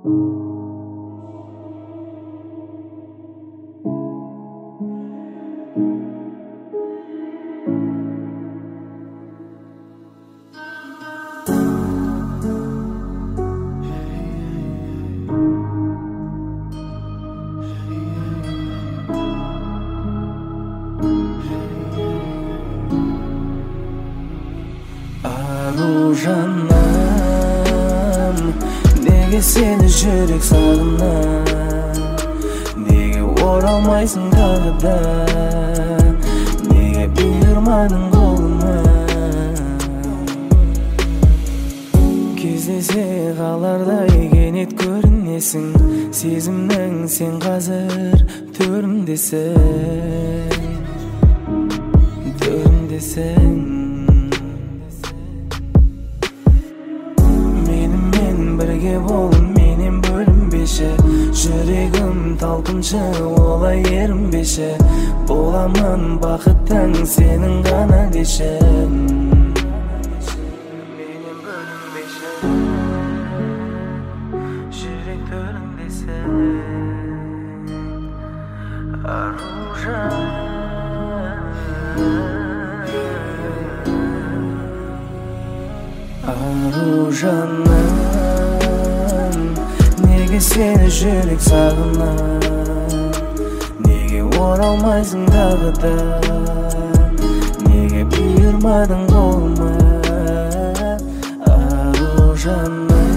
Жаным, неге сені жүрек сағынам, неге оралмайсың тағы да, неге бұйырмадың қолыма. Кездесе қалардай кенет көрінесің, сезімнің сен қазір төрімдесің. Бірге болын менен бөлінбеші, жүрегім талпыншы олай ерінбеші, боламын бақыттың сенің ғана деші. Менен бөлінбеші, жүрек төріндесің, аружан. Аружаным, неге сені жүрек сағынам, неге оралмайсың тағы да, неге бұйырмадың қолыма. Аружаным,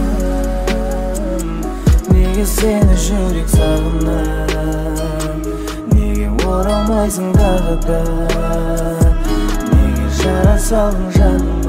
неге сені жүрек сағынам, неге оралмайсың тағы да, неге жара салдың жаным.